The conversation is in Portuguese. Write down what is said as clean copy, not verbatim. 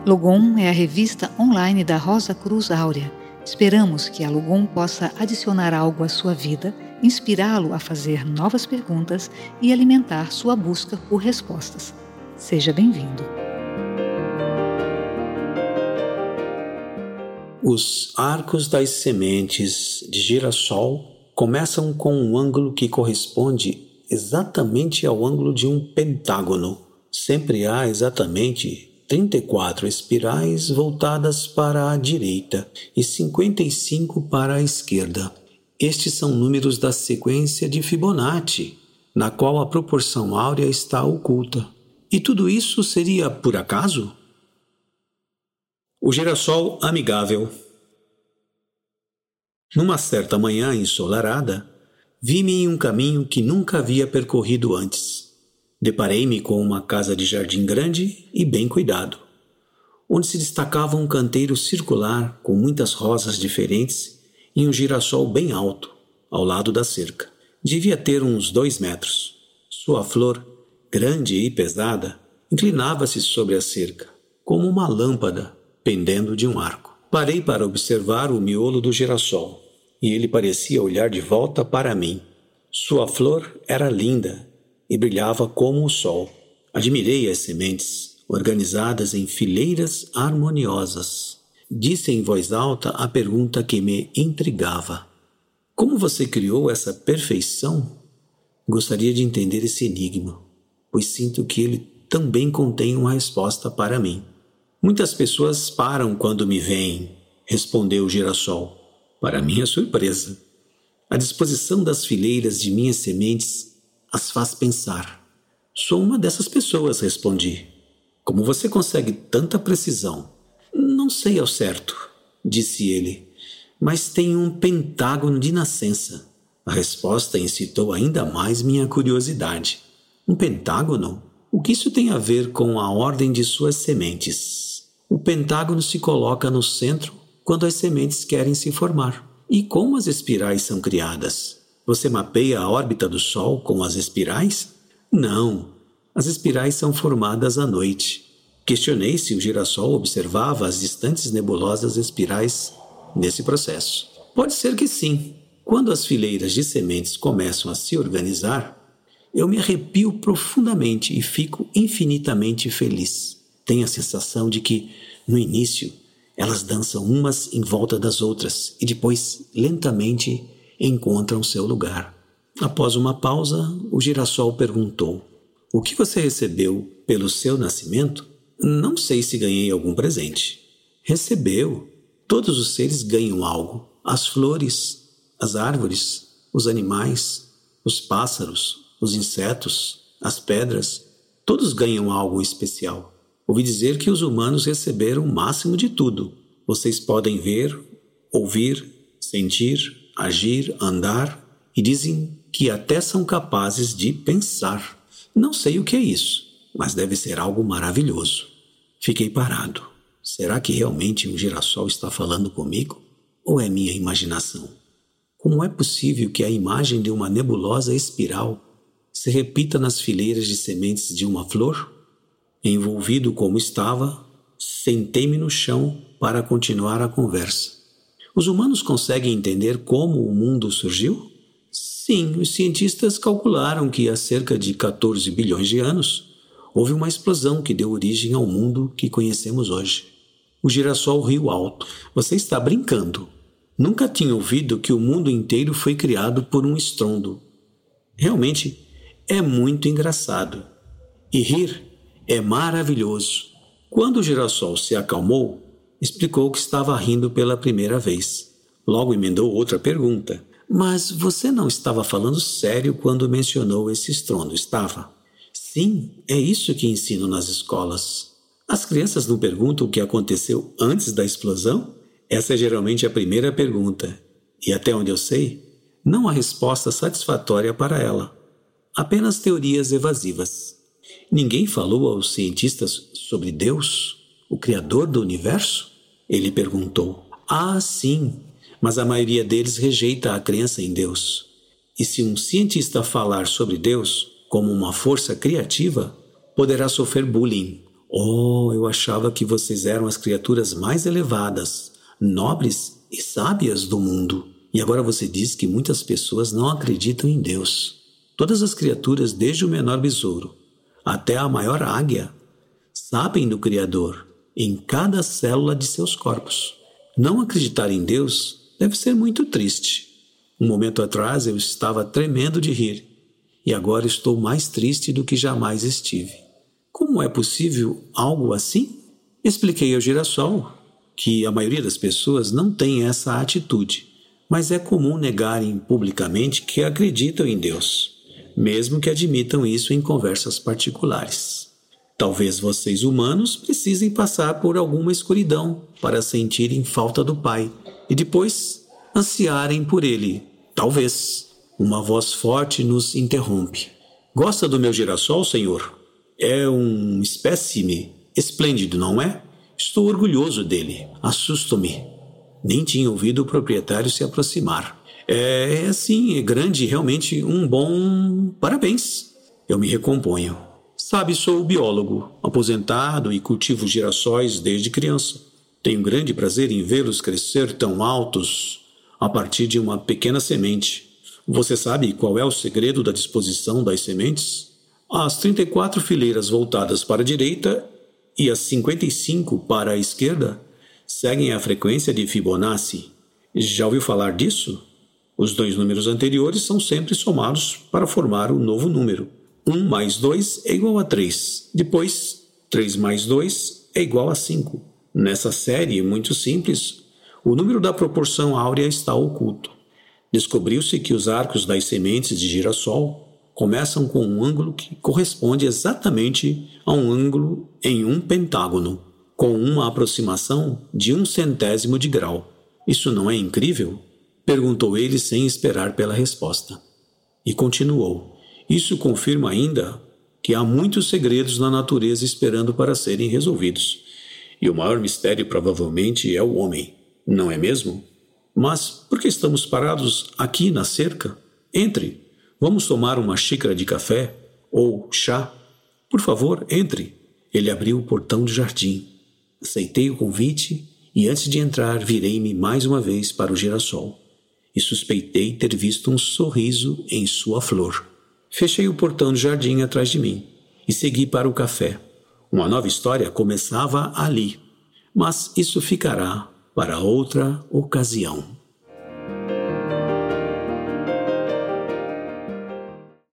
Logom é a revista online da Rosa Cruz Áurea. Esperamos que a Logom possa adicionar algo à sua vida, inspirá-lo a fazer novas perguntas e alimentar sua busca por respostas. Seja bem-vindo. Os arcos das sementes de girassol começam com um ângulo que corresponde exatamente ao ângulo de um pentágono. Sempre há exatamente 34 espirais voltadas para a direita e 55 para a esquerda. Estes são números da sequência de Fibonacci, na qual a proporção áurea está oculta. E tudo isso seria por acaso? O girassol amigável. Numa certa manhã ensolarada, vi-me em um caminho que nunca havia percorrido antes. Deparei-me com uma casa de jardim grande e bem cuidado, onde se destacava um canteiro circular com muitas rosas diferentes e um girassol bem alto, ao lado da cerca. Devia ter uns 2 metros. Sua flor, grande e pesada, inclinava-se sobre a cerca, como uma lâmpada pendendo de um arco. Parei para observar o miolo do girassol, e ele parecia olhar de volta para mim. Sua flor era linda e brilhava como o sol. Admirei as sementes, organizadas em fileiras harmoniosas. Disse em voz alta a pergunta que me intrigava. Como você criou essa perfeição? Gostaria de entender esse enigma, pois sinto que ele também contém uma resposta para mim. Muitas pessoas param quando me veem, respondeu o girassol. Para minha surpresa, a disposição das fileiras de minhas sementes as faz pensar. Sou uma dessas pessoas, respondi. Como você consegue tanta precisão? Não sei ao certo, disse ele, mas tem um pentágono de nascença. A resposta incitou ainda mais minha curiosidade. Um pentágono? O que isso tem a ver com a ordem de suas sementes? O pentágono se coloca no centro quando as sementes querem se formar. E como as espirais são criadas? Você mapeia a órbita do Sol com as espirais? Não, as espirais são formadas à noite. Questionei se o girassol observava as distantes nebulosas espirais nesse processo. Pode ser que sim. Quando as fileiras de sementes começam a se organizar, eu me arrepio profundamente e fico infinitamente feliz. Tenho a sensação de que, no início, elas dançam umas em volta das outras e depois, lentamente, encontram seu lugar. Após uma pausa, o girassol perguntou: o que você recebeu pelo seu nascimento? Não sei se ganhei algum presente. Recebeu. Todos os seres ganham algo. As flores, as árvores, os animais, os pássaros, os insetos, as pedras, todos ganham algo especial. Ouvi dizer que os humanos receberam o máximo de tudo. Vocês podem ver, ouvir, sentir, agir, andar, e dizem que até são capazes de pensar. Não sei o que é isso, mas deve ser algo maravilhoso. Fiquei parado. Será que realmente um girassol está falando comigo? Ou é minha imaginação? Como é possível que a imagem de uma nebulosa espiral se repita nas fileiras de sementes de uma flor? Envolvido como estava, sentei-me no chão para continuar a conversa. Os humanos conseguem entender como o mundo surgiu? Sim, os cientistas calcularam que há cerca de 14 bilhões de anos houve uma explosão que deu origem ao mundo que conhecemos hoje. O girassol riu alto. Você está brincando. Nunca tinha ouvido que o mundo inteiro foi criado por um estrondo. Realmente é muito engraçado. E rir é maravilhoso. Quando o girassol se acalmou, explicou que estava rindo pela primeira vez. Logo emendou outra pergunta. Mas você não estava falando sério quando mencionou esse estrondo, estava? Sim, é isso que ensino nas escolas. As crianças não perguntam o que aconteceu antes da explosão? Essa é geralmente a primeira pergunta. E até onde eu sei, não há resposta satisfatória para ela. Apenas teorias evasivas. Ninguém falou aos cientistas sobre Deus? O Criador do Universo? Ele perguntou. Ah, sim, mas a maioria deles rejeita a crença em Deus. E se um cientista falar sobre Deus como uma força criativa, poderá sofrer bullying Oh, eu achava que vocês eram as criaturas mais elevadas, nobres e sábias do mundo. E agora você diz que muitas pessoas não acreditam em Deus. Todas as criaturas, desde o menor besouro até a maior águia, sabem do Criador em cada célula de seus corpos. Não acreditar em Deus deve ser muito triste. Um momento atrás eu estava tremendo de rir e agora estou mais triste do que jamais estive. Como é possível algo assim? Expliquei ao girassol que a maioria das pessoas não tem essa atitude, mas é comum negarem publicamente que acreditam em Deus, mesmo que admitam isso em conversas particulares. Talvez vocês humanos precisem passar por alguma escuridão para sentirem falta do Pai e depois ansiarem por Ele. Talvez. Uma voz forte nos interrompe. Gosta do meu girassol, senhor? É um espécime esplêndido, não é? Estou orgulhoso dele. Assusto-me. Nem tinha ouvido o proprietário se aproximar. É grande, realmente um bom... Parabéns. Eu me recomponho. Sabe, sou biólogo, aposentado e cultivo girassóis desde criança. Tenho grande prazer em vê-los crescer tão altos a partir de uma pequena semente. Você sabe qual é o segredo da disposição das sementes? As 34 fileiras voltadas para a direita e as 55 para a esquerda seguem a frequência de Fibonacci. Já ouviu falar disso? Os dois números anteriores são sempre somados para formar um novo número. 1 mais 2 é igual a 3. Depois, 3 mais 2 é igual a 5. Nessa série muito simples, o número da proporção áurea está oculto. Descobriu-se que os arcos das sementes de girassol começam com um ângulo que corresponde exatamente a um ângulo em um pentágono, com uma aproximação de 1/100º de grau. Isso não é incrível? Perguntou ele sem esperar pela resposta. E continuou. Isso confirma ainda que há muitos segredos na natureza esperando para serem resolvidos. E o maior mistério provavelmente é o homem, não é mesmo? Mas por que estamos parados aqui na cerca? Entre. Vamos tomar uma xícara de café ou chá? Por favor, entre. Ele abriu o portão do jardim. Aceitei o convite e antes de entrar virei-me mais uma vez para o girassol e suspeitei ter visto um sorriso em sua flor. Fechei o portão do jardim atrás de mim e segui para o café. Uma nova história começava ali, mas isso ficará para outra ocasião.